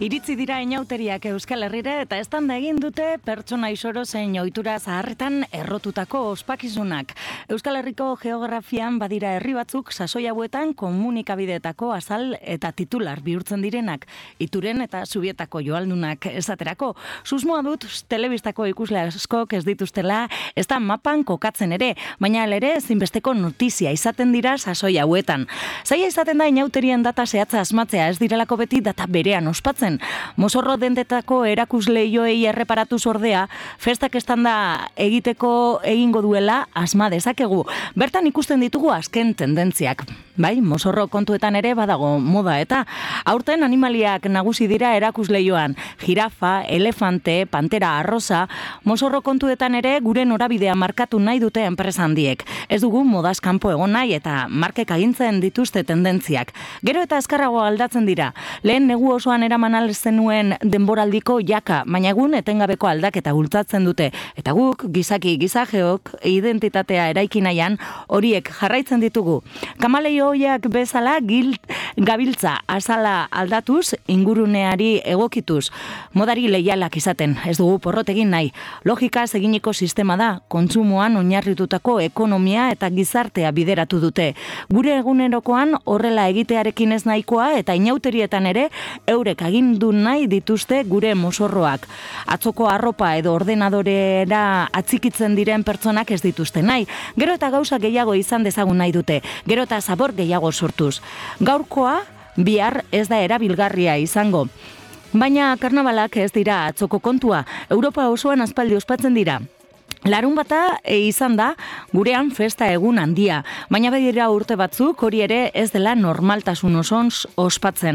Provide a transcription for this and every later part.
Iritzi dira inauteriak Euskal Herrira eta estanda egin dute pertsona isoro zein ohitura zaharretan errotutako ospakizunak. Euskal Herriko geografian badira herri batzuk sasoi hauetan komunikabideetako azal eta titular bihurtzen direnak, ituren eta zubietako joaldunak esaterako. Susmoa dut telebistako ikusle askok ez dituztela, ez da mapan kokatzen ere, baina ere ezinbesteko notizia izaten dira sasoi hauetan. Zaila izaten da inauterien data zehatza asmatzea, ez direlako beti data berean ospatzen. Mozorro dendetako erakusleioei erreparatuz ordea, festak estanda egiteko egingo duela asma dezakegu. Bertan ikusten ditugu azken tendentziak. Bai, mozorro kontuetan ere badago moda eta aurten animaliak nagusi dira erakusleioan. Jirafa, elefante, pantera arrosa, mozorro kontuetan ere gure norabidea markatu nahi dute enpresa handiek. Ez dugu modaz kanpo egon nahi eta markek agintzen dituzte tendentziak. Gero eta azkarrago aldatzen dira. Lehen negu osoan eraman zenuen denboraldiko jaka, baina egun etengabeko aldaketa bultzatzen dute. Eta guk, gizajeok, identitatea eraiki nahian, horiek jarraitzen ditugu. Kamaleioiak bezala gabiltza azala aldatuz, inguruneari egokituz. Modari leialak izaten, ez dugu porrotegin nahi. Logikaz eginiko sistema da, kontsumoan oinarritutako ekonomia eta gizartea bideratu dute. Gure egunerokoan horrela egitearekin ez nahikoa eta inauterietan ere eurek agindu nahi dituzte gure mozorroak. Atzoko arropa edo ordenadorera atzikitzen diren pertsonak ez dituzte nahi. Gero eta gauza gehiago izan dezagun nahi dute. Gero eta zabor gehiago sortuz. Gaurkoa bihar ez da erabilgarria izango. Baina karnabalak ez dira atzoko kontua. Europa osoan aspaldi ospatzen dira. Larun bata izan da gurean festa egun handia, baina badira urte batzuk hori ere ez dela normaltasun osoz ospatzen.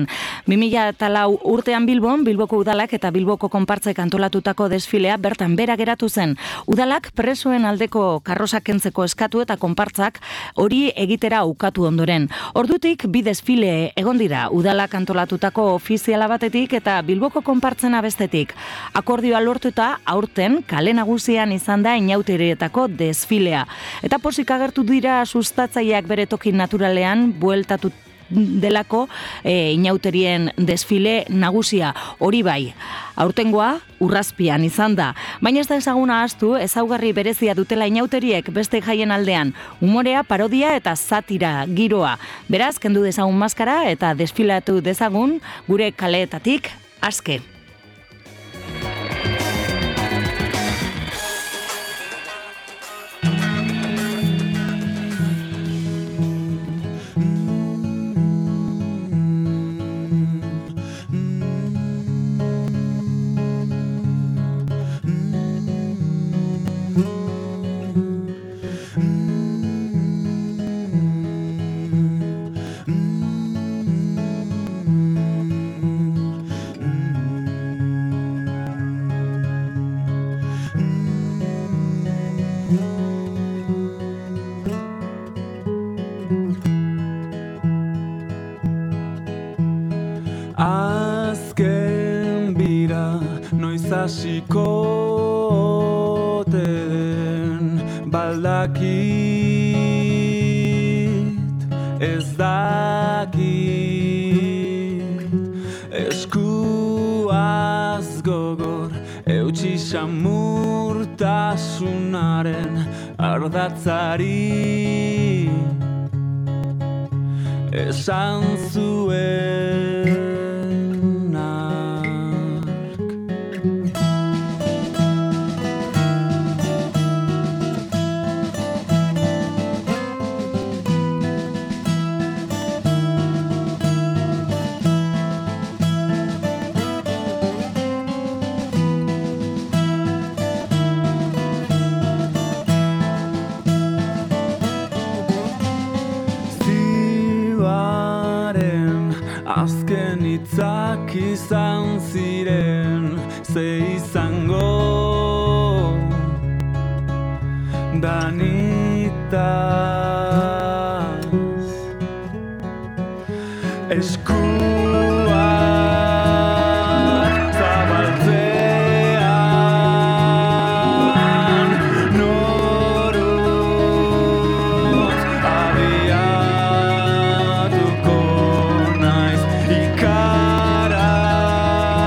2004 urtean Bilboko udalak eta Bilboko konpartzek antolatutako desfilea bertan bera geratu zen. Udalak presoen aldeko karrosak kentzeko eskatu eta konpartzak hori egitera ukatu ondoren. Ordutik bi desfile egon dira udalak antolatutako ofiziala batetik eta Bilboko konpartzena bestetik. Akordioa lortuta aurten kale nagusian izan da inauterietako desfilea. Eta pozik agertu dira sustatzaileak bere toki naturalean bueltatu delako inauterien desfile nagusia. Hori bai, aurtengoa Urrazpian izan da. Baina ez da ezaguna ahaztu, ezaugarri berezia dutela inauteriek beste jaien aldean. Umorea, parodia eta satira giroa. Beraz, kendu dezagun maskara eta desfilatu dezagun gure kaleetatik aske. Azken bira noiz hasiko ote den baldakit ez dakit eskuaz gogor eutsi samurtasunaren ardatzari esan zuen azken hitzak izan ziren ze izango danitaz eskuak zabaltzean norut abiatuko naiz ikara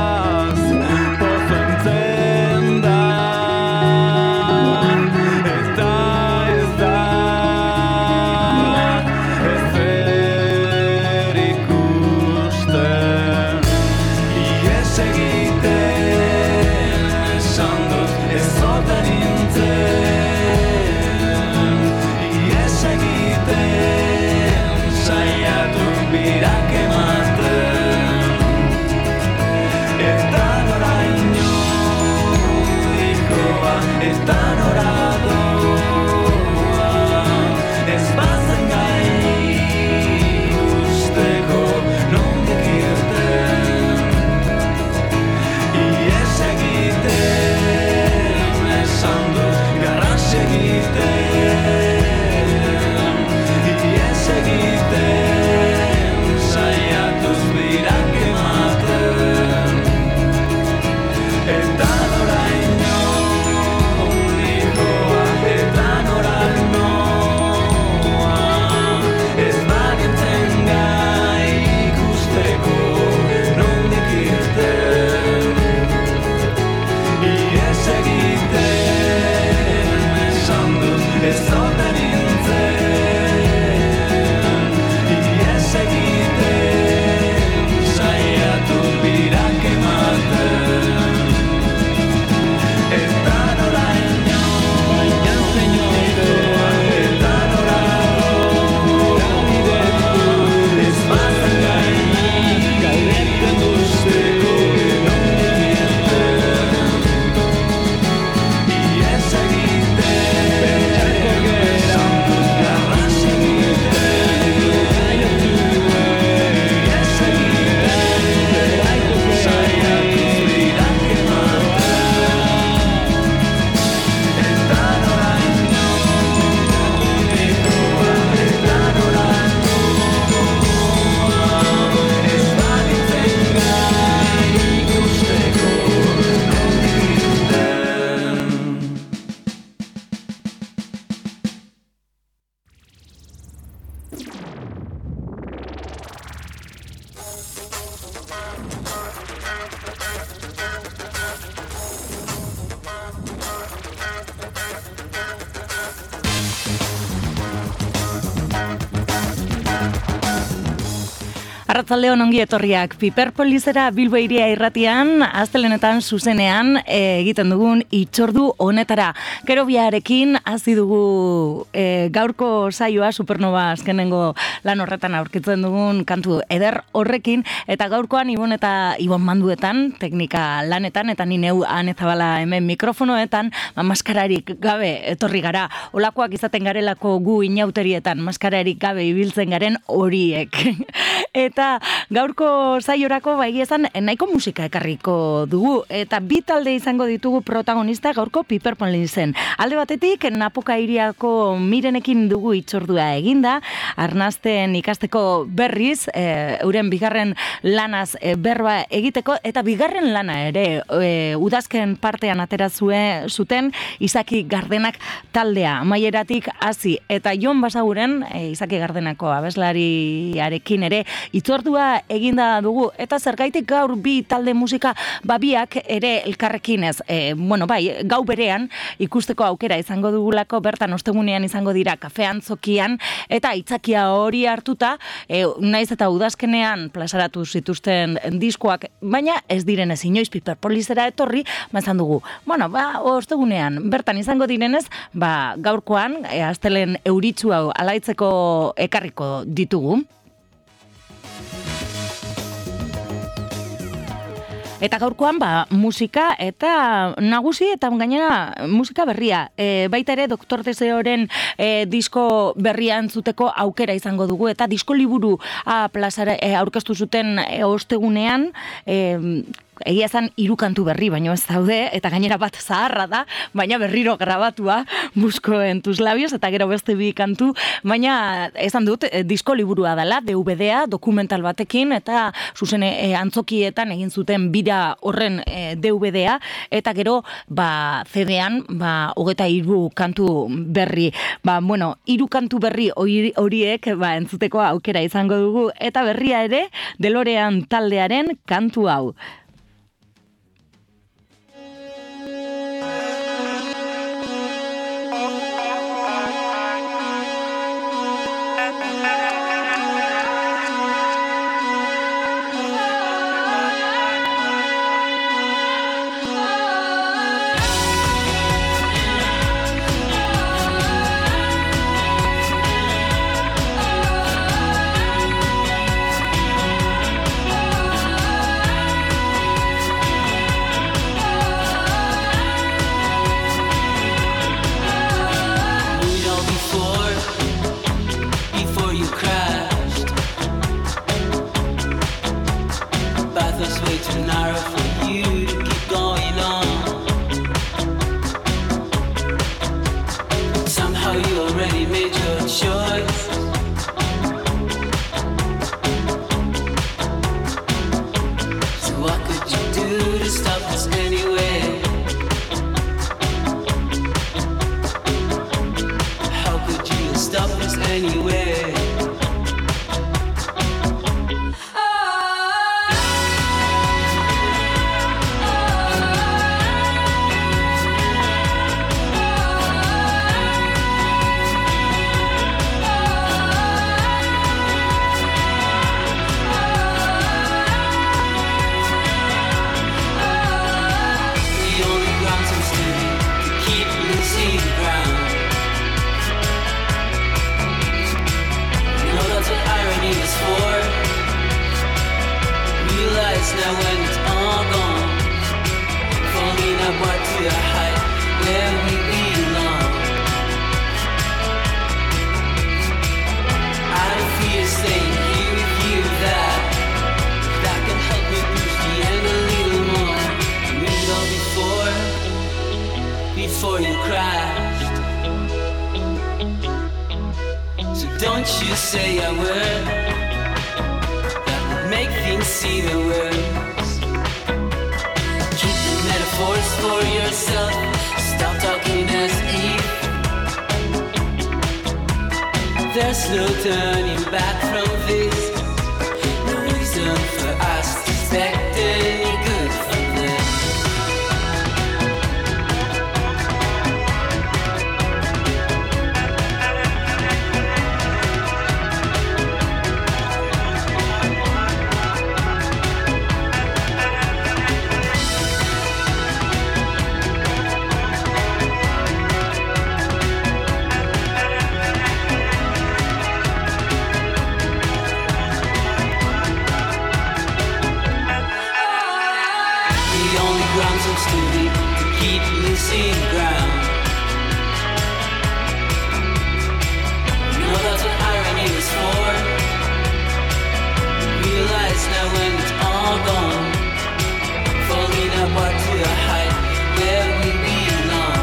Arratzaldeon ongi etorriak. Piperpolisera Bilbo Hiria irratian, astelenetan zuzenean egiten dugun itzordu honetara. Gero biarekin hasi dugu gaurko saioa Supernova azkenengo lan horretan aurkitzen dugun kantu eder horrekin, eta gaurkoan Ibon Manduetan, teknika lanetan, eta ni neu Ane Zabala hemen mikrofonoetan, maskararik gabe etorri gara. Olakoak izaten garelako gu inauterietan, maskararik gabe ibiltzen garen horiek. Eta gaurko saiorako esan nahiko musika ekarriko dugu, eta bi talde izango ditugu protagonista gaurko Piperpolisen. Alde batetik, Napoka Hiriako Mirenekin dugu itzordua eginda, arnasten ikasteko berriz, euren bigarren lanaz berba egiteko, eta bigarren lana ere udazken partean atera zuten Izaki Gardenak taldea, amaieratik hasi, eta Jon Basaguren, Izaki Gardenako abeslariarekin ere itzordua eginda dugu, eta zergaitik gaur bi talde musika babiak ere elkarrekin ez, gau berean ikusteko aukera izango dugulako, bertan ostegunean izango dira kafean zokian, eta itzakia hori hartuta, naiz eta udazkenean plazaratu zituzten diskoak, baina ez direnez inoiz Piperpolisera etorri, izan dugu, ostegunean bertan izango direnez, gaurkoan, astelen euritzu hau alaitzeko ekarriko ditugu. Eta gaurkoan musika eta nagusi eta gainera musika berria. Baita ere Dr. Deseoren disko berria entzuteko aukera izango dugu, eta disko liburu plazara aurkeztu zuten ostegunean, egia esan 3 kantu berri, baino ez daude, eta gainera bat zaharra da, baina berriro grabatua, Busco en tus labios, eta gero beste 2 kantu, baina esan dut, disko liburua dela, DVD-a, dokumental batekin, eta zuzen antzokietan egin zuten bira horren DVD-a, eta gero CD-an 23 kantu berri. 3 kantu berri horiek entzuteko aukera izango dugu, eta berria ere DeLorean taldearen kantu hau. Before you crashed, so don't you say a word that would make things see the worst. Keep the metaphors for yourself. Stop talking as if there's no turning back from this. No reason for us to expect any good from this. seen ground. No, that's what irony was for. Realize now when it's all gone, falling apart to the height where we belong.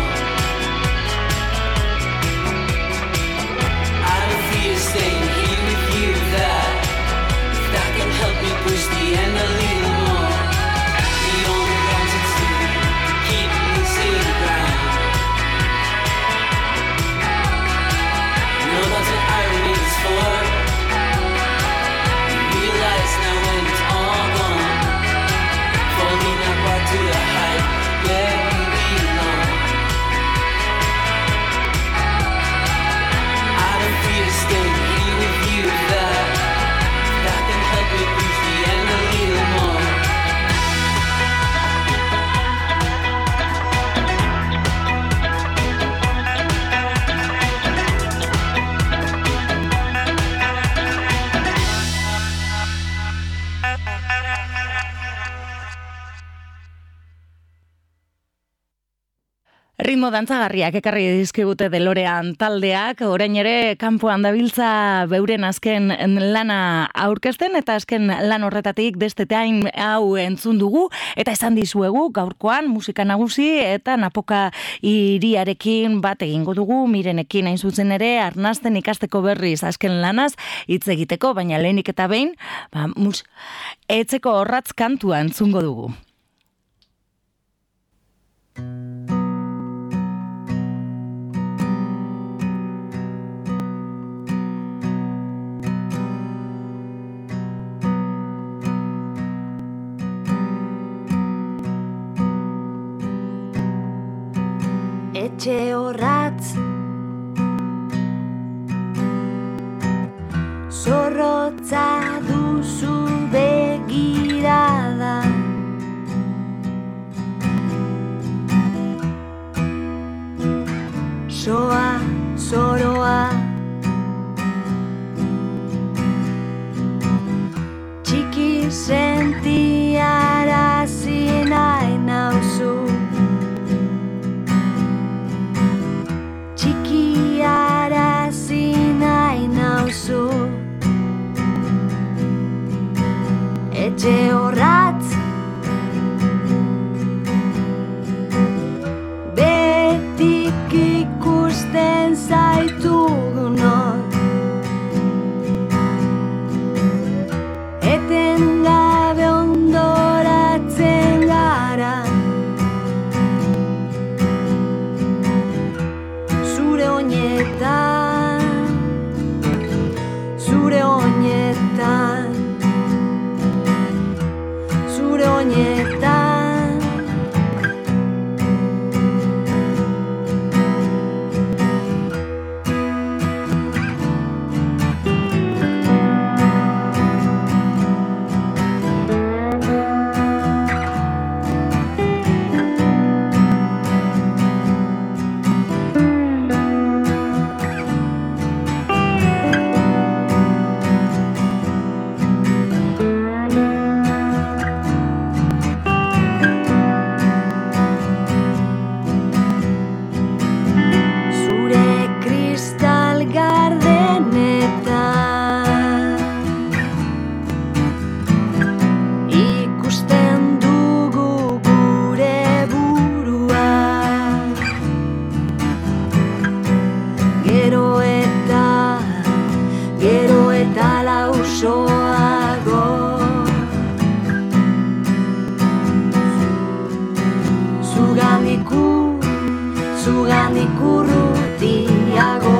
I don't fear staying here with you, that can help me push the end a little more. The only grounds to keep me seeing ground. No, that's what irony is for. Realize now when it's all gone, falling apart to the height where we belong. I don't fear staying here with you, that can help me reach the end a little more. Ritmo dantzagarriak ekarri dizkigute Delorean taldeak, orain ere kanpoan dabiltza beuren azken lana aurkezten, eta azken lan horretatik destetain hau entzun dugu, eta esan dizuegu gaurkoan musika nagusi eta Napoka hiriarekin bat egingo dugu, Mirenekin hain zuzen ere arnasten ikasteko berriz azken lanaz hitz egiteko, baina lehenik eta behin, etzeko horratz kantua entzungo dugu. Etxe horratz zorrotza duzu begirada, soa, zoroa, txiki sentiarazi nahi nauzu, txikiarazi nahi nauzu. Etxe horratz betik ikusten zaitugunok, etengabe ondoratzen gara, zure oinetan, zure oinetan, zure oinetan. Zugandik urrutiago.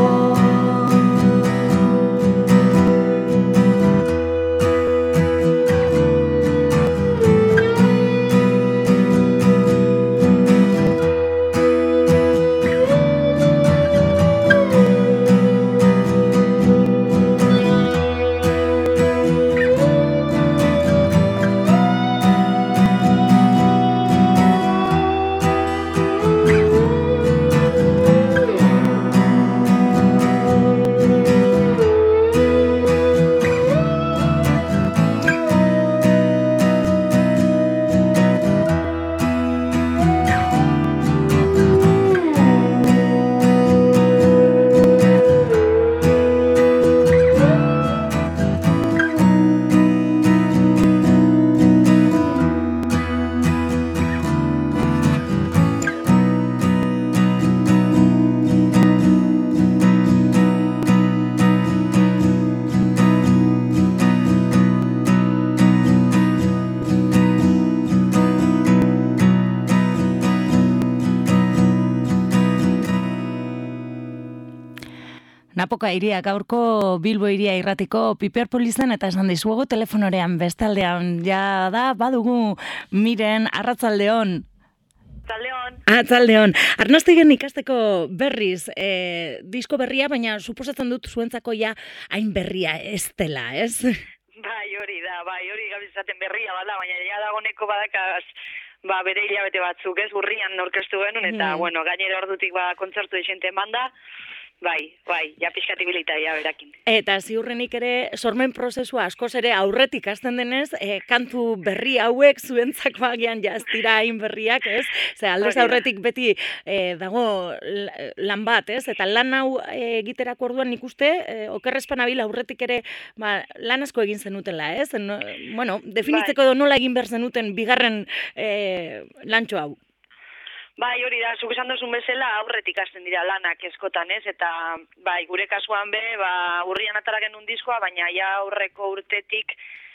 Napoka iria gaurko Bilbo iria irratiko Piperpolizen eta esan dizuegu telefonorean bestaldean ja da badugu Miren Arratsaldeon. Arratsaldeon. Arnastigen ikasteko berriz disko berria, baina suposatzen dut zuentzako ja hain berria ez dela, ez? Bai, hori gabizaten berria bada, baina ja dagoneko badakaz bere hilabete batzuk, ez, urrian aurkeztu genuen, eta, bueno, gainera ordutik kontzertu desente manda, bai, ja pixkatibilita, ja berakin. Eta ziurrenik ere, sormen prozesua askoz ere aurretik hasten denez, kantu berri hauek zuentzako agian jaztira hain berriak, ez? Ze aldez aurretik beti dago lan bat, ez? Eta lan hau egiterako orduan nik uste, okerrezpan abil aurretik ere lan asko egin zenutela, ez? Bueno, definitzeko edo nola egin behar zenuten bigarren lantxo hau. Bai, hori da, zuk esan duzun bezala aurretik hasten dira lanak eskotan, ez? Eta, bai, gure kasuan urrian atara genuen diskoa, baina ja aurreko urtetik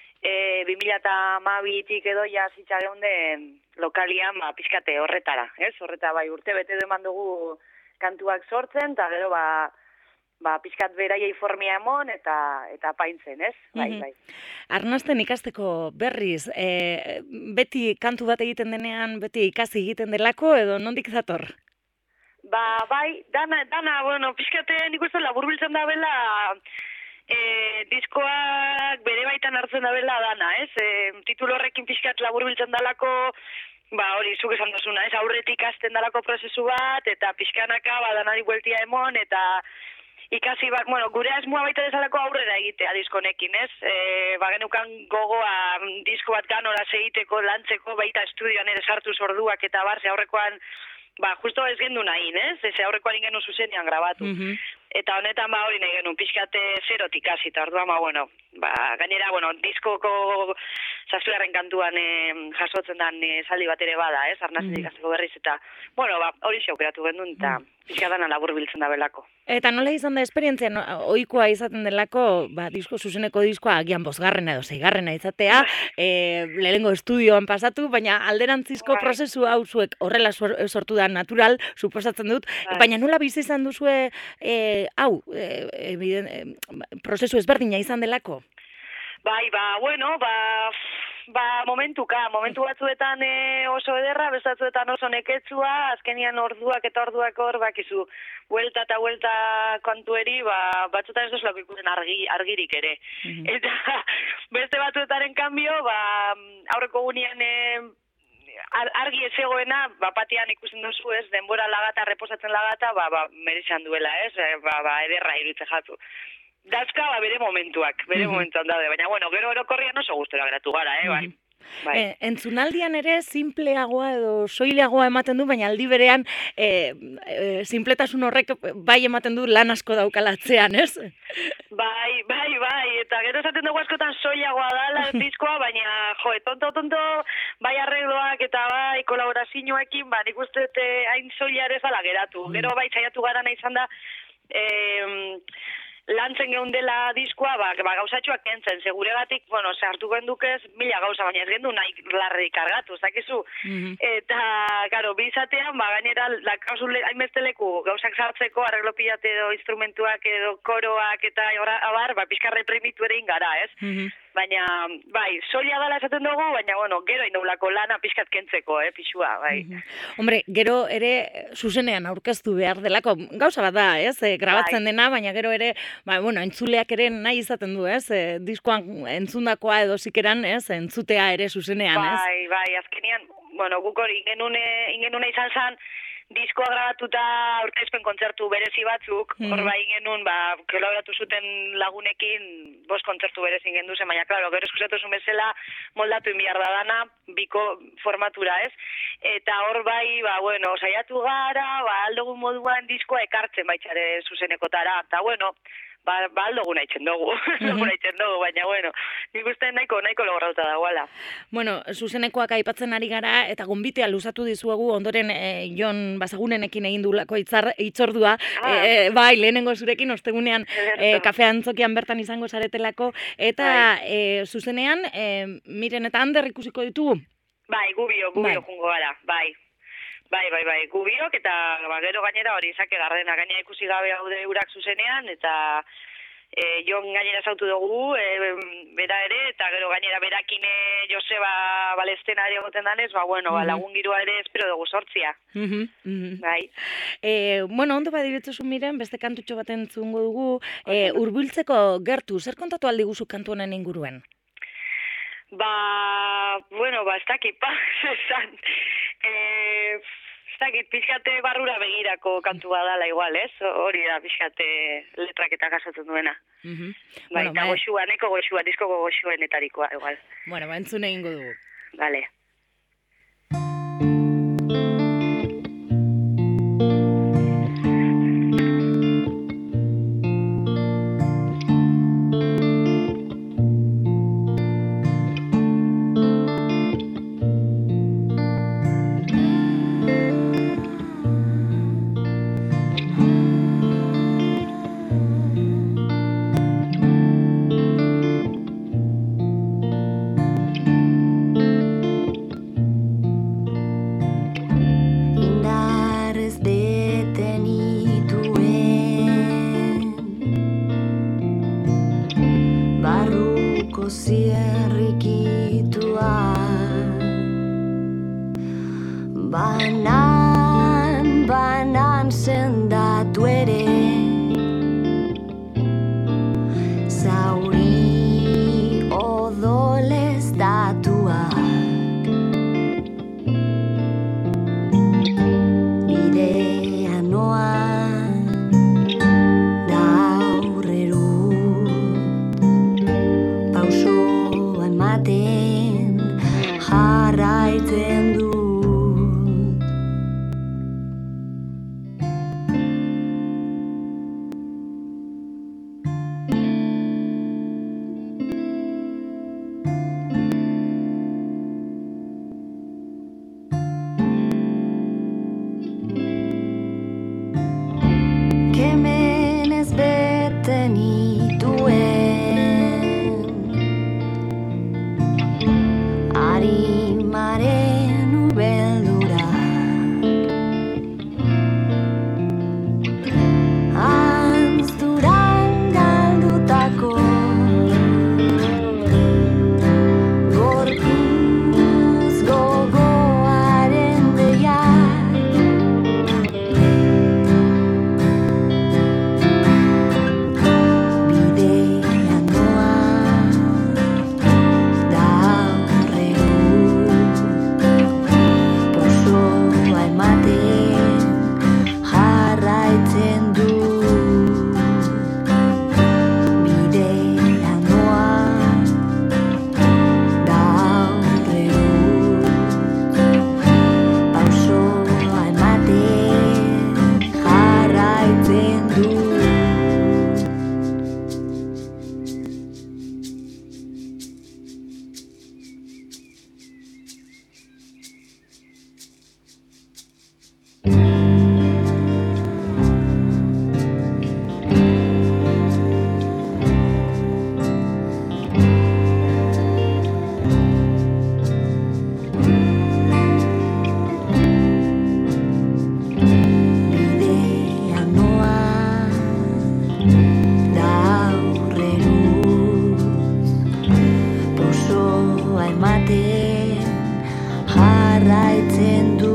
2012tik edo ja zitza geunde lokalian, pixkate horretara, ez? Horreta, bai, urte bete eman dugu kantuak sortzen, eta gero, pixkat beraiei formia emon eta paintzen, ez? Bai. Arnasten ikasteko berriz, beti kantu bat egiten denean, beti ikasi egiten delako, edo nondik zator? Bai, dana, bueno, pixkate nik uste laburbiltzen da bela, diskoak bere baitan hartzen da bela dana, ez? Titulo horrekin pixkat laburbiltzen dalako, hori, zuk esan duzuna, ez? Aurretik hasten dalako prozesu bat, eta pixkanaka, danari bueltia emon, eta ikasi, gure asmoa baita dezalako aurrera egitea diskonekin, ez? Genukan gogoa disko bat ganora egiteko, lantzeko, baita estudioan ere sartu orduak eta ze aurrekoan, justo ez gendu nahi, ez? Ez aurrekoan ingenu zuzenean grabatu. Eta honetan hori nahi genuen, pixkate zerotik hasi, eta orduan, gainera, diskoko zazpigarren kantuan jasotzen den zaldi bat ere bada, ez? Arnasten ikasteko berriz, eta, hori aukeratu genuen, eta pixkatana labur biltzen da belako. Eta nola izan da esperientzia, ohikoa izaten delako, zuzeneko diskoa, agian 5. edo 6. izatea, lehengo estudioan pasatu, baina alderantzizko prozesu hau zuek horrela sortu da natural, suposatzen dut, baina nola bizi izan duzue hau, prozesu ezberdina izan delako? Momentu batzuetan oso ederra, bestatzuetan oso neketsua, azkenian orduak hor, bakizu, buelta eta buelta kantueri, batzuetan ez duzulako ikusten argirik ere. Eta beste batzuetaren kanbio, aurreko gunean argi ez egoena, batean ikusten duzu, ez, denbora lagata, reposatzen lagata, meritxan duela, ez, ederra iruditzen jatu. Dazka, bere momentuan daude, baina, gero orokorrian oso gustora geratu gara, bai. Entzunaldian ere simpleagoa edo soileagoa ematen du, baina aldi berean sinpletasun horrek bai ematen du lan asko daukalatzean, ez? Bai, eta gero esaten dugu askotan soileagoa dala diskoa, baina, tonto, bai arregloak eta bai kolaborazioekin, nik uste hain soilea ere zala geratu. Gero bai saiatu gara nahi izan da, lantzen geundela diskoa, gauzatxoak kentzen, seguregatik, sartu gendukez 1000 gauza, baina ez gendu nahi larri kargatu, zakizu. Eta, karo, bizatean, gainera, hainbesteleku gauzak sartzeko, arreglo pilate edo instrumentuak edo koroak eta abar, pixka reprimitu ere ingara, ez? Baina, soila dala esaten dugu, baina, gero indaulako lana pixkat kentzeko, pixua, bai. Hombre, gero ere zuzenean aurkeztu behar delako, gauza bat da, ez? Grabatzen dena, baina gero ere, entzuleak ere nahi izaten du, ez? Diskoan entzundakoa edo zikeran, ez? Entzutea ere zuzenean, ez? Bai, azkenean, guk hori ingenune izan zen, diskoa grabatuta aurkezpen kontzertu berezi batzuk, hor genuen, kolaboratu zuten lagunekin 5 kontzertu berezi ingen duzen, baina, klaro, gero eskusatu zuen bezala moldatu inbiar da dana, biko formatura, ez? Eta hor saiatu gara, aldogun moduan diskoa ekartzen baitxare zuzenekotara, eta, aldogun haitzen dugu, baina, nik uste nahiko logorauta dagoela. Zuzenekoak aipatzen ari gara, eta gonbitea luzatu dizuegu, ondoren Jon Basagunenekin egin duelako hitzordua, bai, lehenengo zurekin, ostegunean kafe antzokian bertan izango zaretelako, eta zuzenean, Miren eta Ander ikusiko ditugu? Bai, gubio jungo gara, bai. Bai, gubiok, eta gero gainera hori izake gardena, gainera ikusi gabe haude urak zuzenean, eta Jon gainera zautu dugu, bera ere, eta gero gainera berakin Joseba Balestena ere egoten danez, lagun girua ere espero dugu sortzia. Bai. Bueno, ondo badiritzu miren, beste kantutxo baten zungo dugu, hurbiltzeko gertu, zer kontatu aldi guzu kantu honen inguruen? Ez dakit, esan. Ez dakit, pixkate barrura begirako kantua dala igual, ez? Hori da pixkate letrak eta gasatzen duena. Eta goxua, neko goxua, diskoko goxuenetarikoa, igual. Bueno, entzun egingo dugu. Vale. Banan sendatu ere zauri odolez datuak bidea noa daurrerut pausoa ematen jarraitzen du. Kemenez bete nituen arimaren ubeldurak anzturan galdutako gorpuz gogoaren deiak jarraitzen du.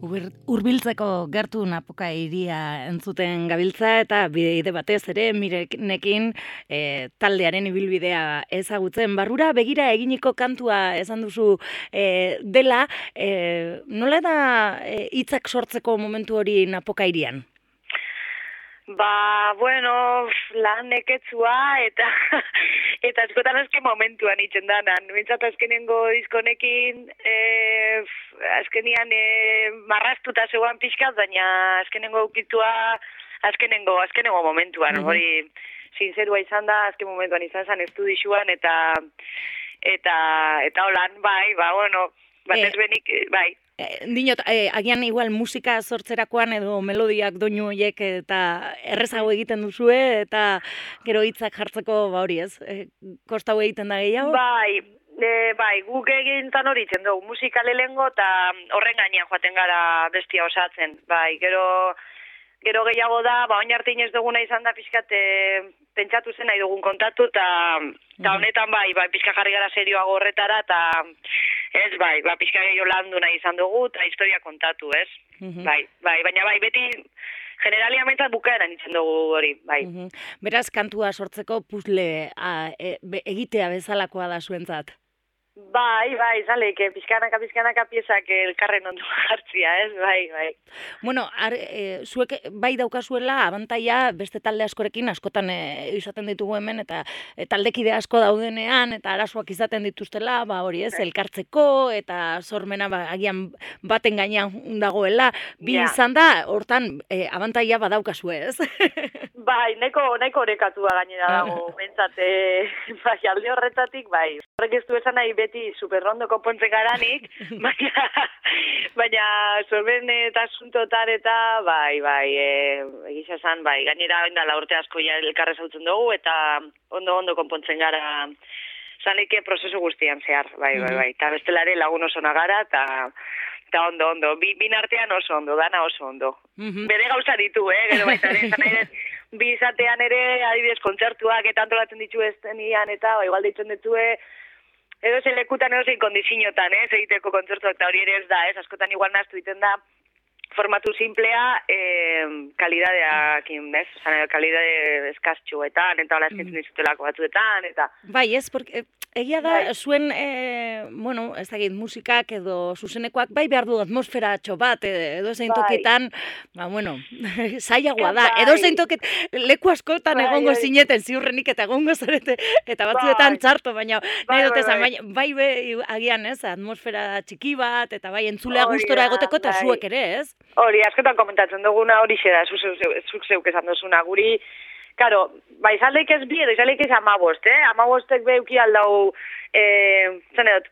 Hurbiltzeko gertu napoka iria entzuten gabiltza eta bide batez ere Mirenekin taldearen ibilbidea ezagutzen. Barrura begira eginiko kantua esan duzu dela, nola da hitzak sortzeko momentu hori napoka irian? Bueno, lan neketsua eta askotan azken momentuan itzen danan. Bintzat azkenengo diskonekin, azkenian marrastuta zegoan pixkat, baina azkenengo ukitua azkenengo momentuan. Hori sinzerua izan da, azken momentuan izan zen estudixuan eta holan, bai, bueno, batez benik, bai. Dinot, agian igual musika sortzerakoan edo melodiak doinu horiek eta errezago egiten duzue eta gero hitzak jartzeko hori ez? Kostau egiten da gehiago? Bai, guk egintan hori itzen dugu, musika lehengo eta horren gainean joaten gara bestia osatzen. Bai, gero gehiago da, oin arte inez duguna izan da pixkat pentsatu zen nahi dugun kontatu eta honetan bai, pixka jarri gara serioago horretara eta ez pixka gehiago landu nahi izan dugu eta historia kontatu, ez? Bai, baina beti generalian mentzat bukaeran itzen dugu hori, bai. Beraz, kantua sortzeko puzle egitea bezalakoa da zuentzat? Bai, zalek, pizkanaka piezak elkarren ondo jartzia, ez? Bai. Bueno, zuek bai daukazuela abantaia beste talde askorekin askotan izaten ditugu hemen eta taldekide asko daudenean eta arazoak izaten dituztela, hori ez, elkartzeko eta sormena agian baten gainean dagoela, izan da, hortan abantaia badaukazue, ez? Bai, nahiko orekatua gainera dago, bentsat, bai, alde horretatik, bai. Horrek ez du esan nahi beti superrondo konpontzen garanik, baina sorben eta asuntotan eta bai, egisa esan, bai, gainera indala urte asko ja elkarrez hautzen dugu eta ondo konpontzen gara zaneke prozesu guztian zehar, bai, eta bestelare lagun oso nagara eta ondo, bin artean oso ondo, dana oso ondo. Bere gauza ditu, gero baita ere, bi izatean ere, adibidez, kontzertuak eta antolatzen ditu estenian eta igual ditzen ditue, edo zen lekutan edo zein kondiziotan, egiteko kontzertuak eta hori ere ez da, askotan igual nahaztu egiten da formatu simplea, kalidadeakin, ez? Kalidade eskaztxuetan, eta hola eskentzen dizutelako batzuetan, eta... Bai, ez, porque... Egia da, zuen, ez dakit, musikak edo zuzenekoak, bai behar du atmosferatxo bat, edo zein toketan, zailagoa da, edo zein toket, leku askotan egongo zineten ziurrenik eta egongo zarete, eta batzuetan txarto, baina nahi dut esan, bai agian ez, atmosfera txiki bat, eta bai entzulea gustora egoteko eta zuek ere, ez? Hori, askotan komentatzen duguna hori xera, zuk zeuk esan duzuna, guri, karo, izaleik ez bi edo izaleik ez 15, 15ek beuki aldau, zen edot,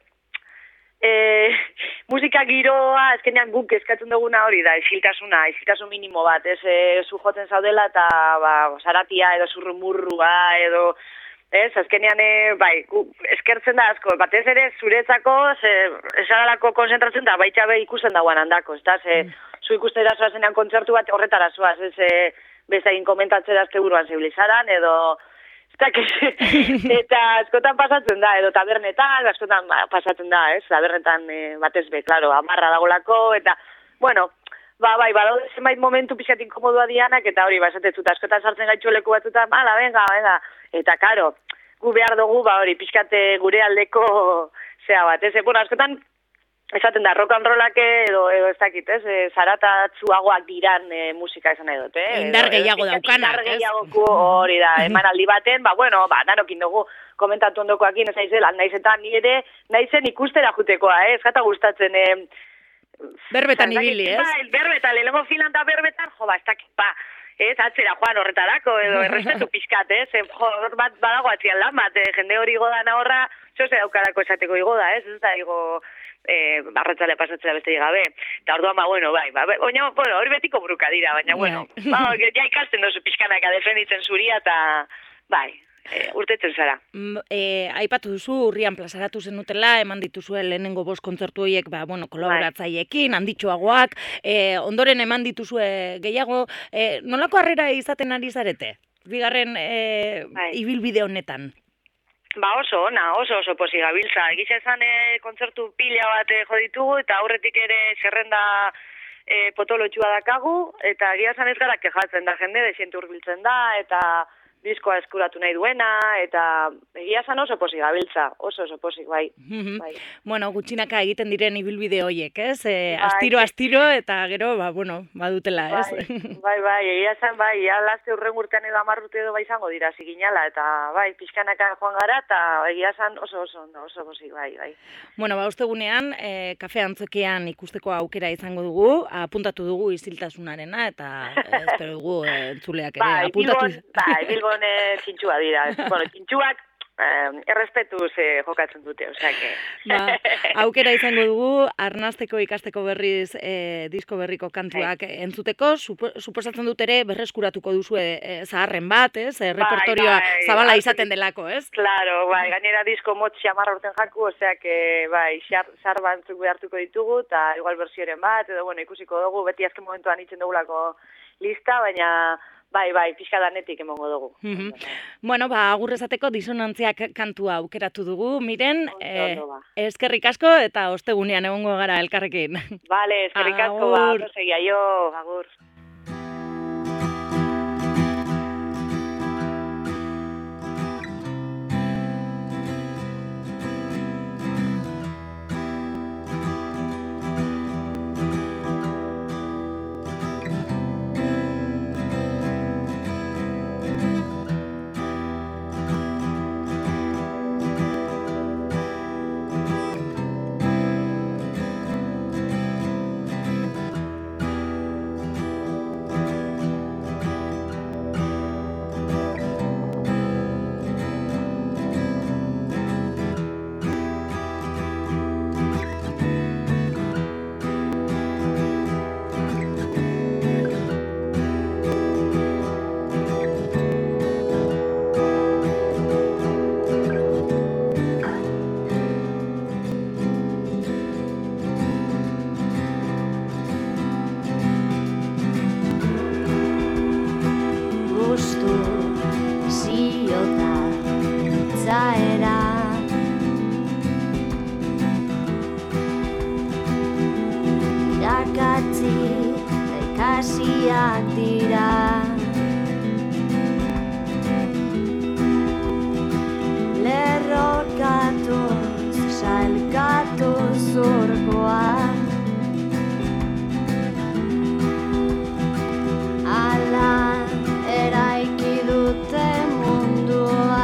musika giroa, ezkenean guk eskatzen duguna hori da, isiltasun minimo bat, zu jotzen zaudela eta zaratia edo zurrumurrua edo, azkenean, eskertzen da asko, batez ere zuretzako, esaralako konzentratzen da, baitxabe ikusten dagoan handako, zu ikusten erazoazenean kontzertu bat horretara zoaz, bezain komentatzera azte buruan zibilizaran, edo, eta askotan pasatzen da, edo tabernetan, askotan pasatzen da, tabernetan batez be, klaro, amarra dagolako, eta, badaude zenbait momentu pixkat inkomodua dianak, eta hori, esatetzuta, askotan sartzen gaitxu leku batzutan, venga, eta, karo, gu behar dugu, hori, pixkat gure aldeko zea bat, askotan, esaten da, rock and rollak edo ez dakit, zaratatzuagoak diran musika esan edot, Indar gehiago daukanak, Indar gehiago hori da, emanaldi baten, danokin dugu komentatu ondokoakin, ez naizela, naizetan nire, naizen ikustera jutekoa, ez gata gustatzen, berbetan ibili, ez? Berbetan, lehenko filan da berbetan, ez dakit, atzera joan horretarako, edo errespetu pixkat, hor bat badago atzian lan bat, jende hori godana horra, zoze daukarako esateko igoda, ez da, barratzale pasatzea beste gabe. Eta orduan, hori betiko buruka dira, baina, ja ikasten dozu pixkanaka defenditzen zuria, eta, urtetzen zara. Aipatu duzu, urrian plazaratu zenutela, eman dituzue lehenengo 5 kontzertu horiek, kolaboratzaileekin, handitxoagoak, ondoren eman dituzue gehiago, nolako harrera izaten ari zarete? Bigarren ibilbide honetan? Oso posi gabiltza. Egiza esan kontzertu pila bat jo ditugu, eta aurretik ere zerrenda potolotxua dakagu, eta egia esan ez gara kejatzen da jende, desiente hurbiltzen da, eta diskoa eskuratu nahi duena, eta egia esan oso posik gabiltza, oso posik, bai. Bai. Bueno, gutxinaka egiten diren ibilbide horiek, ez? Astiro, eta gero, badutela, ez? Bai, egia esan, bai, ja laste urren urtean edo 10 urte edo izango dira ziginala, eta bai, pixkanaka joan gara, eta egia esan oso posik, bai. Bueno, ostegunean, kafe antzokian ikusteko aukera izango dugu, apuntatu dugu isiltasunarena, eta espero dugu entzuleak ere apuntatu. Bilbon txintxua dira. Bueno, txintxuak errespetuz jokatzen dute, osea que... Aukera izango dugu, arnasteko ikasteko berriz disko berriko kantuak entzuteko, suposatzen dut ere berreskuratuko duzu zaharren bat, ez? Repertorioa zabala izaten delako, ez? Claro, gainera disko motz 10 urten jaku, osea que, zahar bantzuk behartuko ditugu, eta igual bersioren bat, edo, bueno, ikusiko dugu, beti azken momentuan itzen dugulako lista, baina... Bai, pixka danetik emongo dugu. Bueno, agur esateko disonantziak kantua aukeratu dugu, Miren, eskerrik asko eta ostegunean egongo gara elkarrekin. Vale, eskerrik asko, segia jo, agur. Ikasiak dira lerrokatuz, salkatuz zorkoa ala eraiki dute mundua.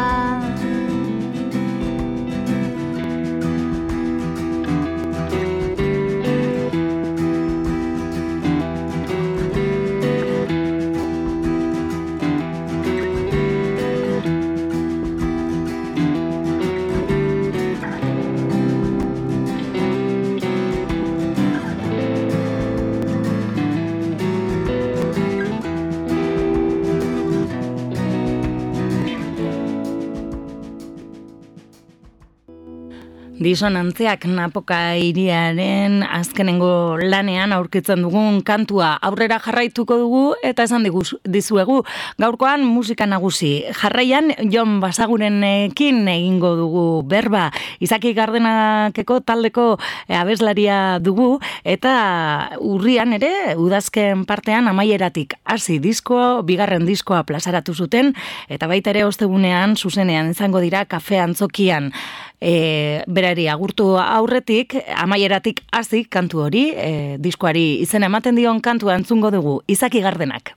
Disonantziak Napoka hiriaren azkenengo lanean aurkitzen dugun kantua aurrera jarraituko dugu eta esan dizuegu gaurkoan musika nagusi. Jarraian Jon Basagurenekin egingo dugu berba. Izaki Gardenakeko taldeko abeslaria dugu eta urrian ere udazken partean amaieratik hasi bigarren diskoa plazaratu zuten eta baita ere ostegunean zuzenean izango dira kafe antzokian. Berari agurtu aurretik, amaieratik hasi kantu hori, diskoari izena ematen dion kantua entzungo dugu, Izaki Gardenak.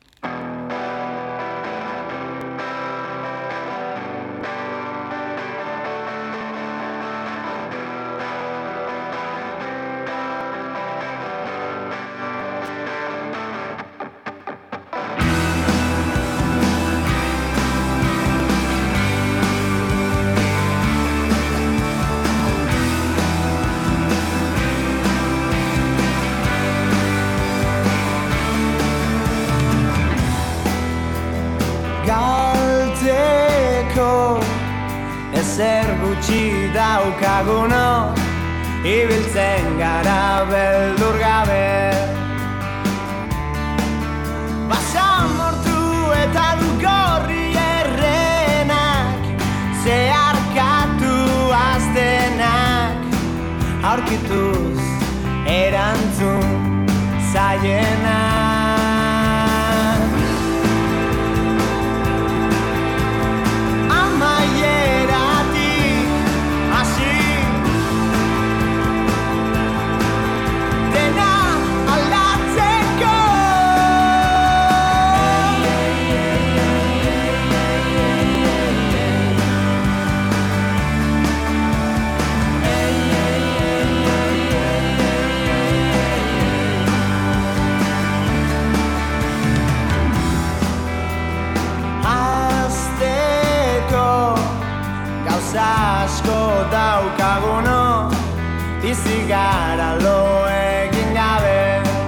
Ezer gutxi daukaguno, ibiltzen gara beldur gabe. Basamortu eta dugorri errenak, zeharkatu aztenak, aurkituz erantzun zaiena. Amaieratik hasi dena aldatzeko. Asko daukaguno, bizi gara lo egin gabe.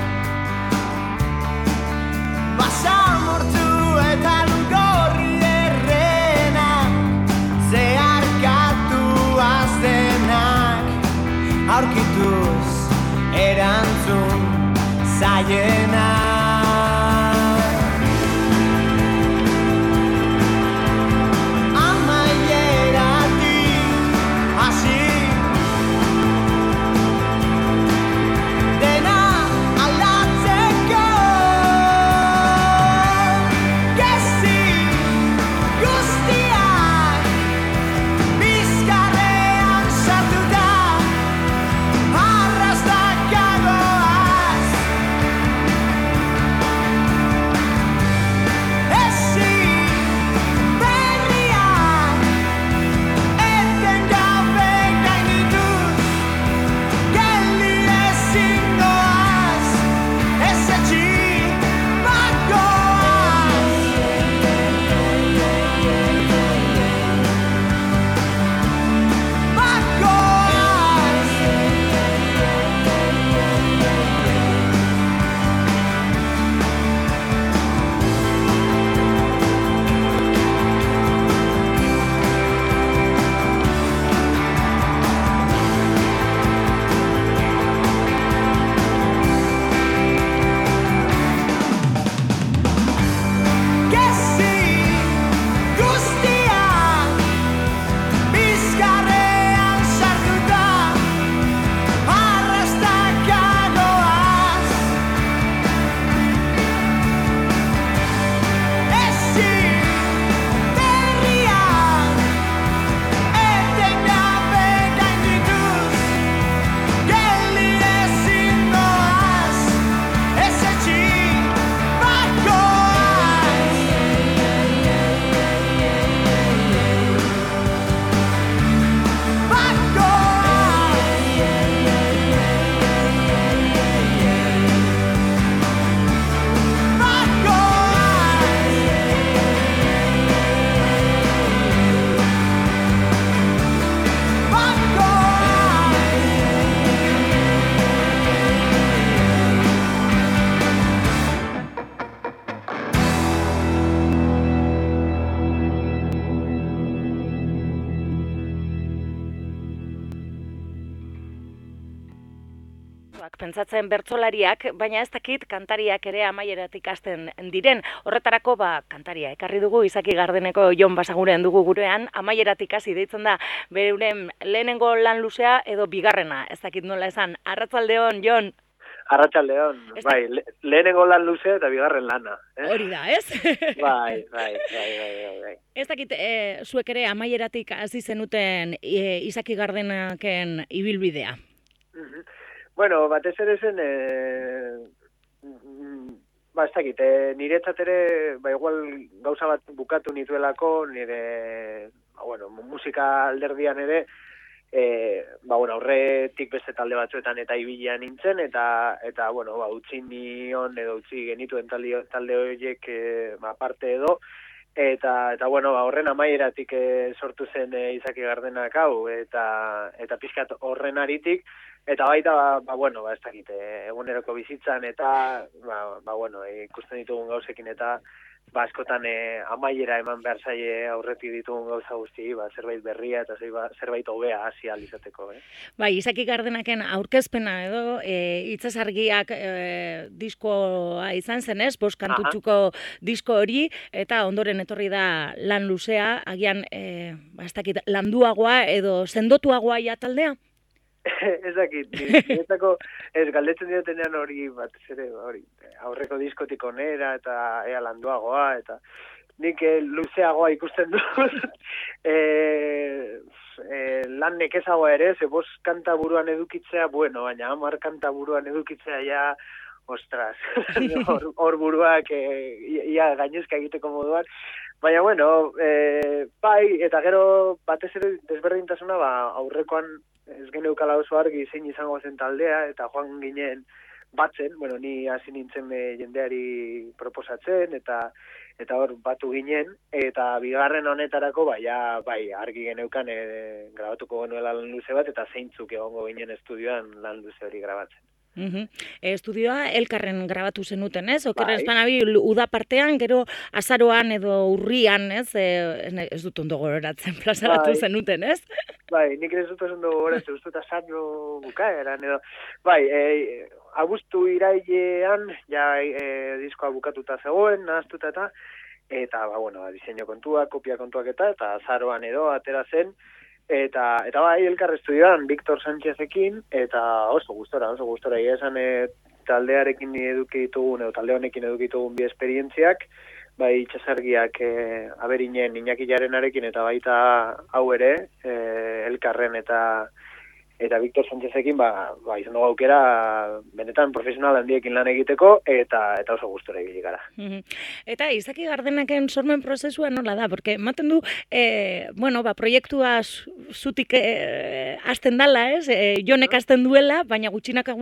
Basamortu eta lugorri errena, zeharkatu azdenak, aurkituz erantzun zaiena. Pentsatzen bertsolariak, baina ez dakit kantariak ere amaieratik hasten diren. Horretarako kantaria ekarri dugu, Izaki Gardeneko Jon Basaguren dugu gurean, amaieratik hasi deitzen da beuren lehenengo lan luzea edo bigarrena, ez dakit nola esan. Arratsaldeon, Jon. Arratsaldeon, bai, lehenengo lan luzea eta bigarren lana. Hori da, ez? Bai. Ez dakit, zuek ere amaieratik hasi zenuten Izaki Gardenaken ibilbidea. Bueno, batez ere zen, ez dakit, niretzat ere, igual gauza bat bukatu nituelako, nire, musika alderdian ere, aurretik beste talde batzuetan eta ibilia nintzen, eta utzi nion edo utzi genituen talde horiek parte edo, eta horren amaieratik sortu zen Izaki Gardenak hau, eta pixkat horren aritik, eta baita, ez dakit, eguneroko bizitzan, eta, ikusten ditugun gauzekin, eta askotan amaiera eman behar zaie aurretik ditugun gauza guzti, zerbait berria eta zerbait hobea hasi ahal izateko. Bai, Izaki Gardenaken aurkezpena edo Itsasargiak diskoa izan zen, ez? 5 kantutxuko disko hori, eta ondoren etorri da lan luzea, agian, ez dakit, landuagoa edo sendotuagoa ja taldea? Ezakit, niretako, galdetzen diotenean hori, batez ere, hori, aurreko diskotik onera, eta ea landuagoa, eta nik luzeagoa ikusten dut, lan nekezagoa ere, ze bost kanta buruan edukitzea, bueno, baina 10 kanta buruan edukitzea ja, ostras, hor buruak ia gainezka egiteko moduan, baina bueno, bai, eta gero batez ere desberdintasuna, aurrekoan ez geneukala oso argi zein izango zen taldea, eta joan ginen batzen, bueno, ni hasi nintzen jendeari proposatzen, eta hor batu ginen, eta bigarren honetarako, bai, argi geneukan grabatuko genuela lan luze bat, eta zeintzuk egongo ginen estudioan lan luze hori grabatzen. Estudioa elkarren grabatu zenuten, ez? Okerren espanabil uda partean, gero azaroan edo urrian, ez? Ez dut ondo gogoratzen plazaratu zenuten, ez? Bai, nik ez dut ondo gogoratzen, ez dut azaro bukaeran, edo. Bai, abuztu irailean, ja diskoa bukatuta zegoen, nahaztuta eta bueno, diseinu kontua, kopia kontuak eta azaroan edo atera zen, Eta bai, elkar estudioan, Victor Sánchezekin, eta oso gustora, egia esan taldearekin eduki ditugun, edo talde honekin eduki ditugun bi esperientziak, bai itxasargiak aberinen Iñaki Jarenarekin, eta baita hau ere, elkarren eta Victor Sánchezekin, izan dugu aukera benetan profesional handiekin lan egiteko, eta oso gustora ibili gara. Eta Izaki Gardenaken sormen prozesua nola da? Porque ematen du, proiektua zutik hasten dala, ez? Jonek hasten duela, baina gutxinaka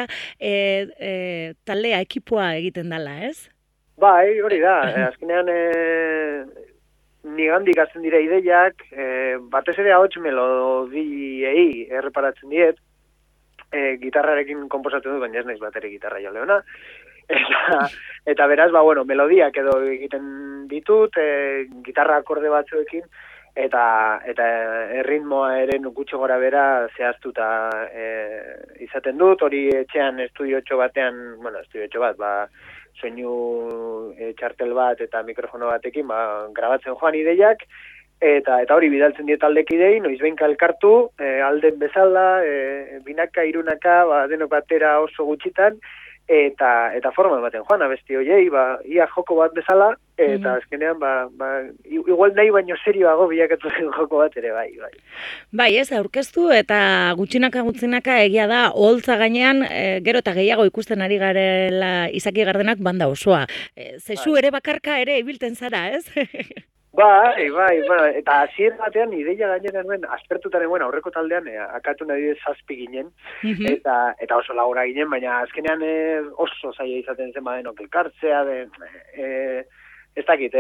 taldea, ekipoa egiten dala, ez? Bai, hori da. Azkenean nigandik hasten dira ideiak, batez ere ahots melodiei erreparatzen diet, gitarrarekin konposatzen dut, baina ez naiz batere gitarra jole ona, eta beraz, melodiak edo egiten ditut, gitarra akorde batzuekin, eta erritmoa ere gutxi gora bera zehaztuta izaten dut, hori etxean estudiotxo bat, soinu txartel bat eta mikrofono batekin grabatzen joan ideiak, eta hori bidaltzen diet aldekidei, noiz behinka elkartu, alden bezala, binaka, irunaka, denok batera oso gutxitan, eta forma baten joan, abesti hoiei, ia joko bat bezala, eta azkenean, igual nahi baino serioago bilakatu zen joko bat ere, bai. Bai, ez, aurkeztu eta gutxinaka egia da, oholtza gainean, gero eta gehiago ikusten ari garela Izaki Gardenak banda osoa. Zezu ere bakarka ere ibilten zara, ez? Bai, eta hasier batean ideia gainera nuen, aspertuta nuen aurreko taldean, akatu nahi 7 ginen, eta oso laguna ginen, baina azkenean oso zaila izaten zen badenok elkartzea, ez dakit,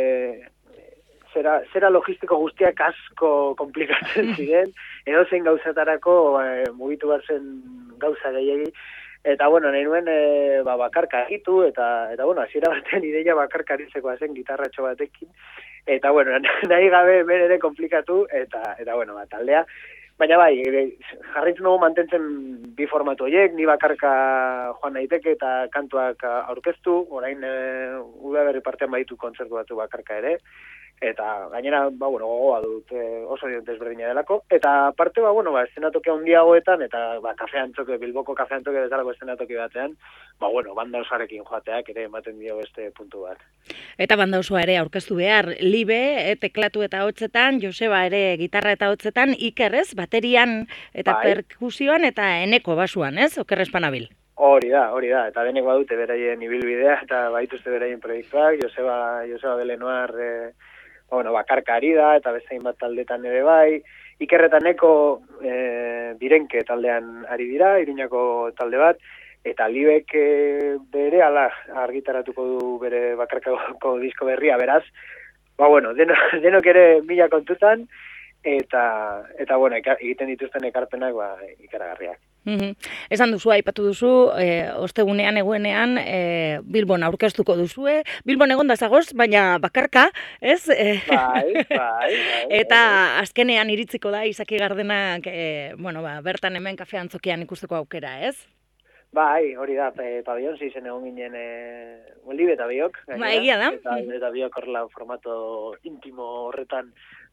zera logistiko guztiak asko komplikatzen ziren, edo zein gauzatarako mugitu bat zen gauza gehiagi, eta nahi nuen bakarka egitu, eta hasiera batean ideia bakarka aritzekoa zen gitarratxo batekin, eta nahi gabe ere komplikatu, eta taldea, baina bai, jarraitzen dugu mantentzen bi formatu horiek, ni bakarka joan daiteke eta kantuak aurkeztu, orain udaberri partean baditu kontzertu batu bakarka ere, eta gainera, gogoa dut oso desberdina delako, eta parte, eszenatoki handiagoetan, eta Bilboko kafe antzoke bezalako eszenatoki batean, banda osoarekin joateak ere ematen dio beste puntu bat. Eta banda osoa ere aurkeztu behar, Libe, teklatu eta hotzetan, Joseba ere gitarra eta hotzetan, Iker ez, baterian eta perkusioan eta Eneko basuan, ez? Oker espanabil. Hori da, eta denek badute beraien ibilbidea, eta baituzte beraien proiektuak, Joseba Belenoar, bakarka ari da, eta bezain bat taldetan ere bai, Ikerretaneko Birenke taldean ari dira, Iruñako talde bat, eta Libek bere argitaratuko du bere bakarkako disko berria, beraz, denok ere mila kontutan, eta egiten dituzten ekarpenak ikaragarriak. Esan duzu, aipatu duzu, ostegunean eguenean Bilbon aurkeztuko duzue. Bilbon egon da zagoz, baina bakarka, ez? Bai. Eta azkenean iritziko da Izaki Gardenak, bertan hemen kafe antzokian ikusteko aukera, ez? Bai, hori da, pabellon 6 egon ginen Libe eta biok. Egia da. Eta biok horrela formato intimo horretan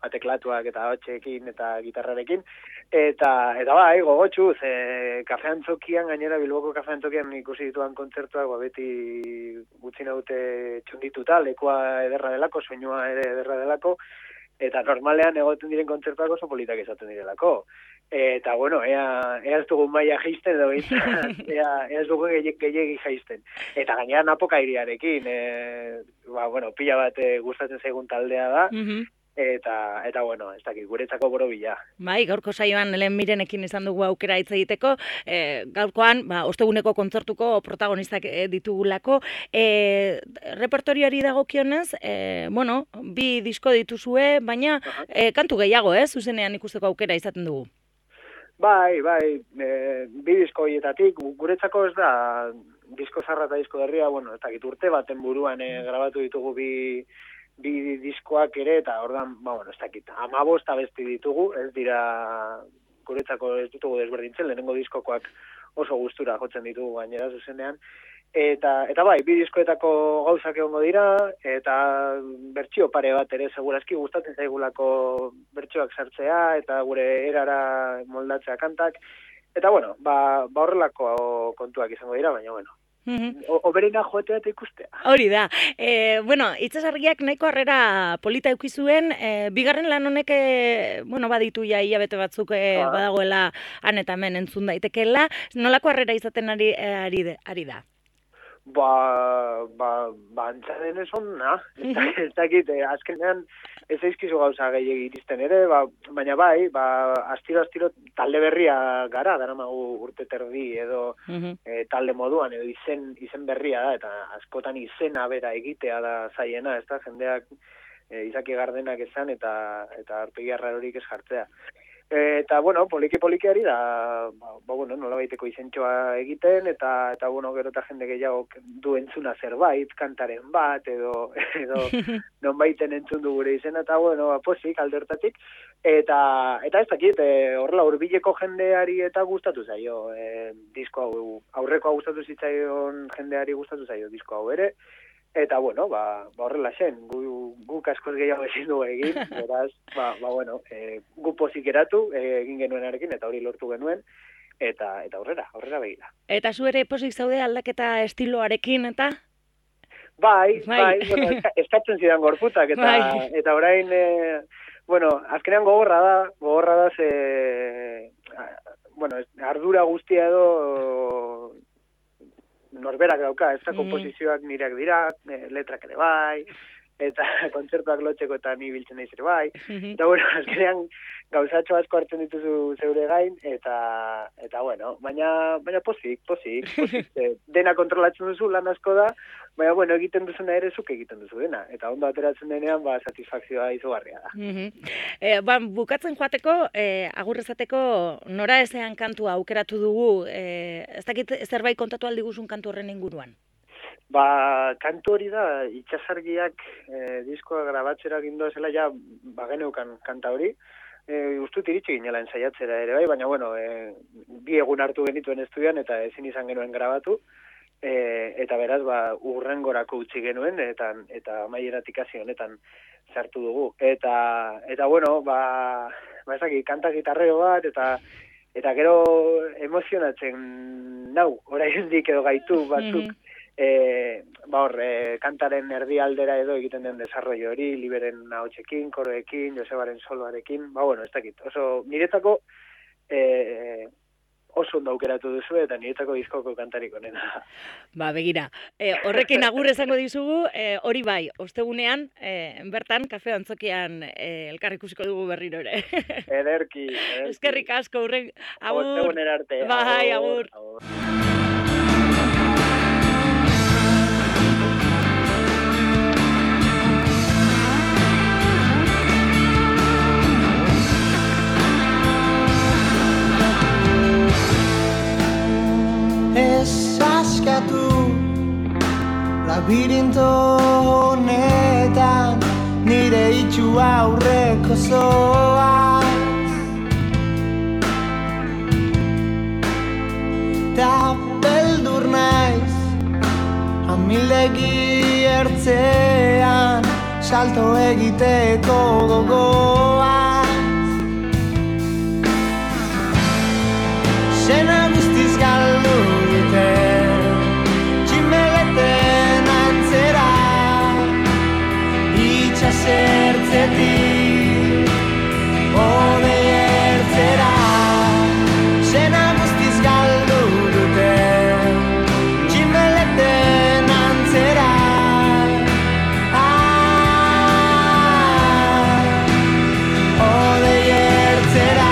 teklatuak eta hotxeekin eta gitarrarekin, eta bai, gogotxuz, kafe antzokian, gainera Bilboko kafe antzokian ikusi dituan kontzertuak, beti gutxi naute txundituta, lekua ederra delako, soinua ere ederra delako, eta normalean egoten diren kontzertuak oso politak izaten direlako. Eta, bueno, ea ez dugu maia jaisten, edo ea ez dugu gehiegi jaisten. Eta gainera Napoka hiriarekin, pila bat gustatzen zaigun taldea da, eta bueno, ez dakit, guretzako borobila. Bai, gaurko saioan lehen Mirenekin izan dugu aukera hitz egiteko, gaurkoan, osteguneko kontzertuko protagonistak ditugulako, repertorioari dagokionez, bi disko dituzue, baina kantu gehiago, zuzenean ikusteko aukera izaten dugu. Bai, bi disko horietatik, guretzako ez da disko zarra eta disko berria, ez dakit urte baten buruan grabatu ditugu bi diskoak ere, eta ordan, ez dakit, 15 abesti ditugu, ez dira, guretzako ez ditugu desberdintzen, lehenengo diskokoak oso gustura jotzen ditugu gainera zuzenean, eta bai, bi diskoetako gauzak egongo dira, eta bertsio pare bat ere segurazki gustatzen zaigulako bertsioak sartzea, eta gure erara moldatzea kantak, eta horrelako kontuak izango dira, baina oberena joetea eta ikustea. Hori da. Itsasargiak nahiko harrera polita eukizuen, bigarren lan honek, baditu ja hilabete batzuk badagoela han eta hemen entzun daitekeela, nolako harrera izaten ari da? Antzaren ez onna, ez dakit, azkenean ez eizkizu gauza gehiagi iristen ere, baina astiro talde berria gara magu urte terdi edo talde moduan, edo izen berria da, eta askotan izena bera egitea da zaiena, ez da, jendeak Izaki Gardenak esan eta aurpegi arrarorik ez jartzea. Eta, poliki ari da, nola baiteko izentxoa egiten, eta gero eta jende gehiago du entzuna zerbait, kantaren bat, edo non baiten entzun du gure izena, eta, posik, alde hortatik. Eta ez dakit, horrela hurbileko jendeari eta gustatu zaio, disko hau, aurrekoa gustatu zitzaion jendeari gustatu zaio disko hau ere, eta, horrela zen, guk askoz gehiago ezin dugu egin, beraz, gu pozik eratu egin genuenarekin, eta hori lortu genuen, eta aurrera begira. Eta zu ere pozik zaude aldaketa estiloarekin, eta? Bai, eskatzen zidan gorputak, eta orain, azkenean gogorra da ardura guztia edo norberak dauka, ez da komposizioak nireak dira, letrak ere bai, eta kontzertuak lotzeko eta ni biltzen naiz ere bai, eta azkenean gauzatxo asko hartzen dituzu zeure gain, eta baina pozik, dena kontrolatzen duzu, lan asko da, baina egiten duzuna ere zuk egiten duzu dena, eta ondo ateratzen denean, satisfakzioa izugarria da. Bukatzen joateko, agurrezateko, nora ezean kantua aukeratu dugu, ez dakit zerbait kontatu aldi guzun kantu horren inguruan? Kantu hori da, Itsasargiak diskoa grabatzera gindoa zela, geneukan kanta hori, ustut iritsi ginela ensaiatzera ere bai, baina bi egun hartu genituen estudian eta ezin izan genuen grabatu, eta beraz, urrengorako utzi genuen, eta amaieratik hasi honetan sartu dugu. Eta kanta gitarreo bat, eta gero emozionatzen nau, oraindik edo gaitu batzuk, kantaren erdialdera edo egiten den desarrollo hori, Liberen ahotsekin, koroekin, Josebaren soloarekin, ez dakit, oso niretzako oso ondo aukeratu duzu eta niretzako diskoko kantarik onena. Begira, horrekin agur esango dizugu, hori bai, ostegunean, bertan, kafe antzokian elkar ikusiko dugu berriro ere. Ederki. Eskerrik asko, agur. Ostegunen arte. Bai, agur. Labirinto honetan nire itxu aurreko zoaz, ta beldur naiz amildegi ertzean salto egiteko gogoa. Sena guztiz galdu dute tximeleten antzera, itxasertzetik odei ertzera. Sena guztiz galdu dute tximeleten antzera, odei ertzera.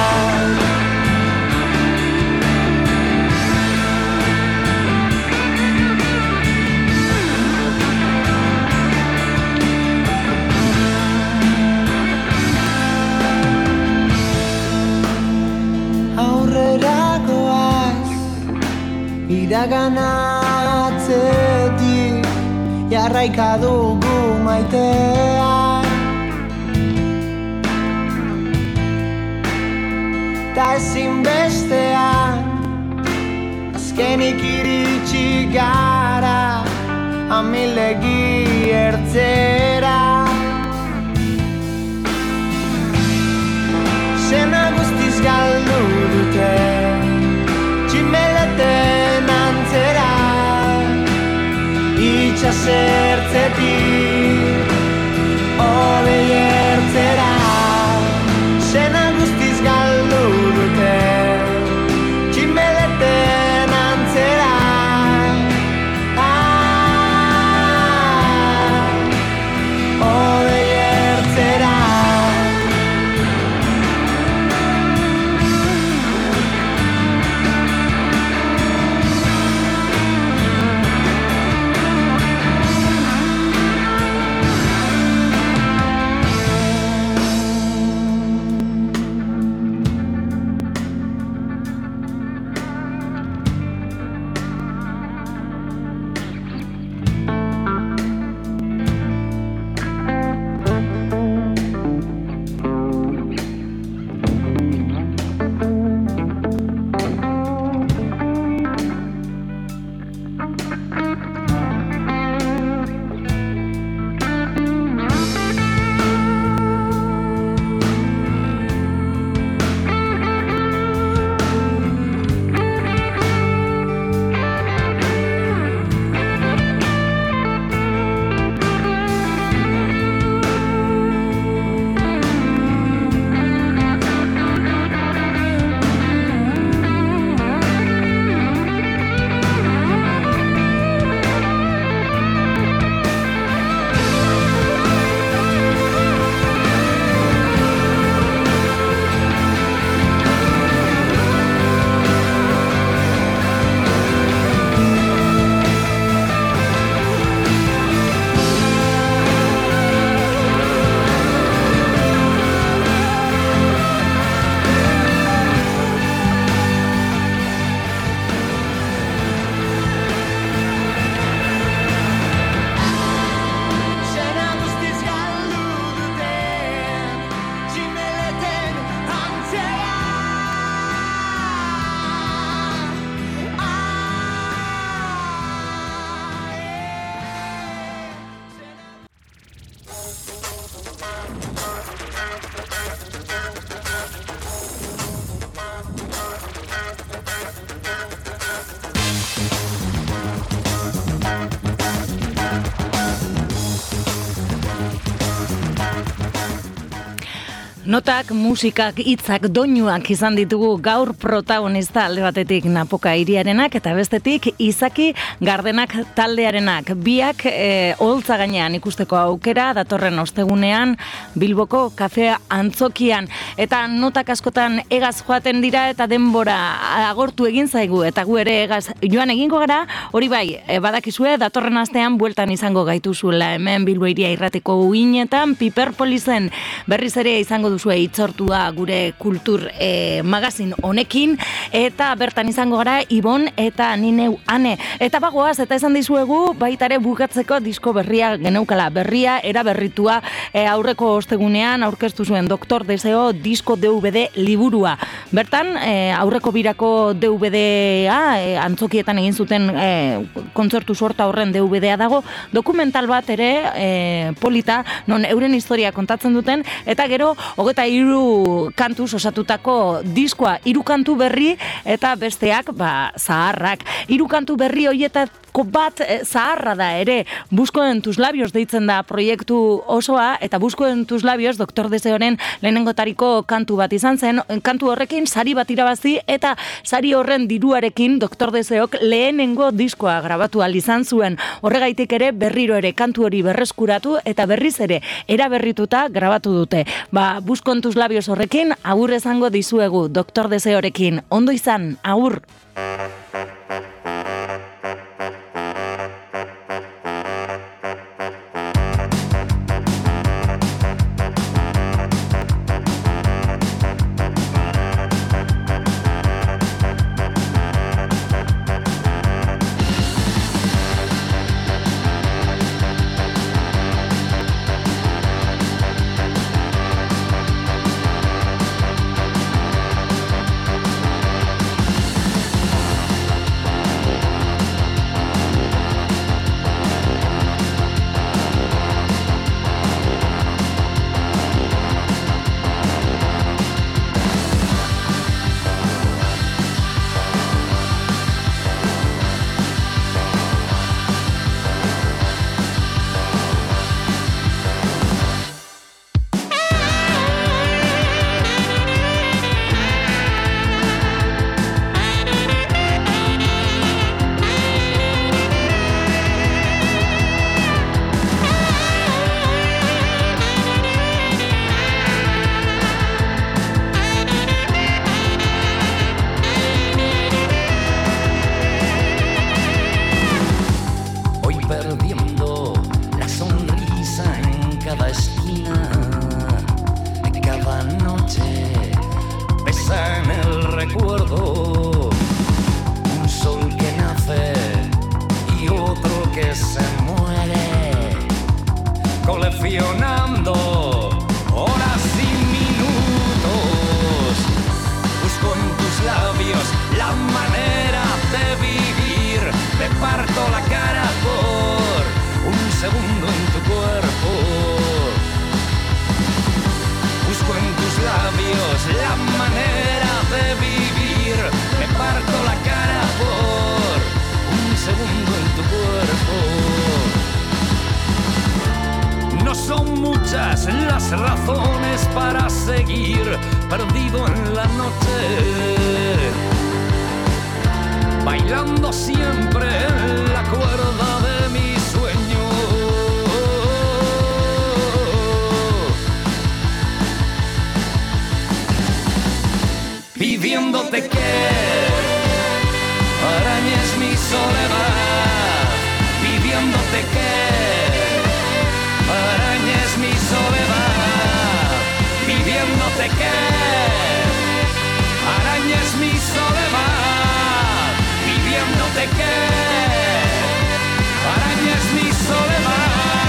Iraganatzetik jarraika dugu maitean, ta ezinbestean azkenik iritsi gara amilegi ertzera. Sena guztiz galdu dute tximeleten antzera, itxasertzetik odei ertzera. Sena guztiz galdu dute tximeleten antzera, odei ertzera. Notak, musikak, hitzak, doinuak izan ditugu gaur protagonista alde batetik Napoka hiriarenak eta bestetik Izaki Gardenak taldearenak. Biak oholtza gainean ikusteko aukera datorren ostegunean Bilboko kafea antzokian. Eta notak askotan egaz joaten dira eta denbora agortu egin zaigu eta gu ere egaz joan egingo gara. Hori bai, badakizue datorren astean bueltan izango gaituzuela hemen Bilbo Hiria Irratiko uinetan Piperpolizen berriz ere izango duzu duzue hitzortua gure kultur magazin honekin, eta bertan izango gara Ibon eta Nineu Ane. Eta bagoaz, eta esan dizuegu, baitare bukatzeko disko berria geneukala. Berria, eraberritua, aurreko ostegunean aurkeztu zuen Doktor Deseo disko DVD liburua. Bertan, aurreko birako DVD-a, antzokietan egin zuten kontzertu sorta horren DVD-a dago, dokumental bat ere polita, non euren historia kontatzen duten, eta gero 23 kantuz osatutako diskoa, 3 kantu berri eta besteak zaharrak. 3 kantu berri horietako bat zaharra da ere, Busco en tus labios deitzen da proiektu osoa, eta Busco en tus labios Doktor Deseoren lehenengotariko kantu bat izan zen, kantu horrekin sari bat irabazi, eta sari horren diruarekin Doktor Deseok lehenengo diskoa grabatu ahal izan zuen. Horregaitik ere berriro ere kantu hori berreskuratu eta berriz ere eraberrituta grabatu dute. Busco en tus labios horrekin agur esango dizuegu Doktor Deseorekin. Ondo izan, agur! Las razones para seguir perdido en la noche, bailando siempre en la cuerda de mi sueño, pidiéndote que arañes mi soledad, pidiéndote que arañes mi soledad, pidiéndote que arañes mi soledad, pidiéndote que arañes mi soledad.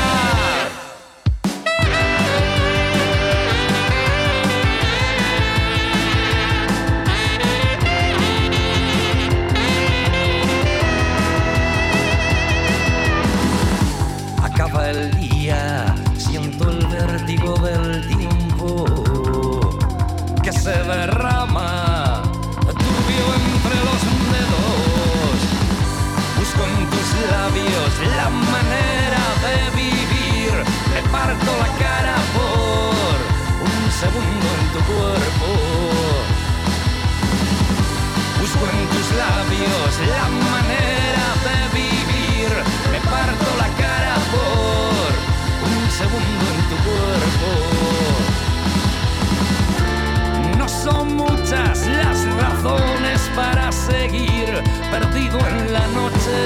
Acaba el día, siento el vértigo del tiempo que se derrama turbio entre los dedos. Busco en tus labios la manera de vivir, me parto la cara por un segundo en tu cuerpo. Busco en tus labios la manera de vivir, me parto la cara por un segundo en tu cuerpo. No son muchas las razones para seguir perdido en la noche,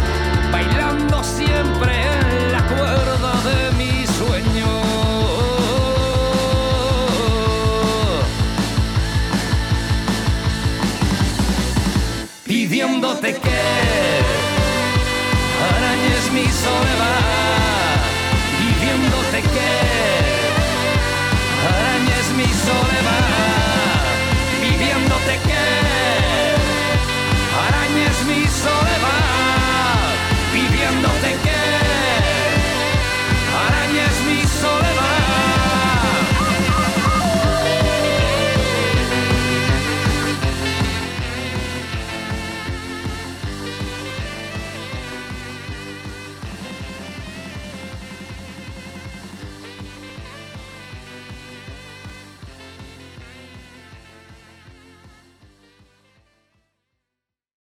bailando siempre en la cuerda de mi sueño. pidiéndote que arañes mi soledad, pidiéndote que arañes mi soledad, pidiéndote que